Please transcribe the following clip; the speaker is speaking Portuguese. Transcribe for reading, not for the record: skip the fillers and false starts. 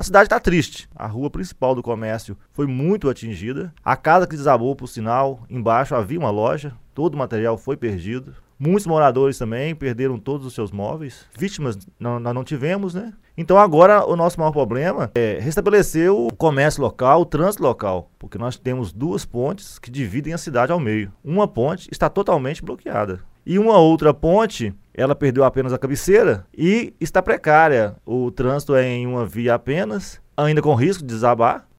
cidade está triste. A rua principal do comércio foi muito atingida. A casa que desabou, por sinal, embaixo havia uma loja. Todo o material foi perdido. Muitos moradores também perderam todos os seus móveis. Vítimas nós não tivemos, né? Então agora o nosso maior problema é restabelecer o comércio local, o trânsito local. Porque nós temos 2 pontes que dividem a cidade ao meio. Uma ponte está totalmente bloqueada. E uma outra ponte, ela perdeu apenas a cabeceira e está precária. O trânsito é em uma via apenas, ainda com risco de desabar.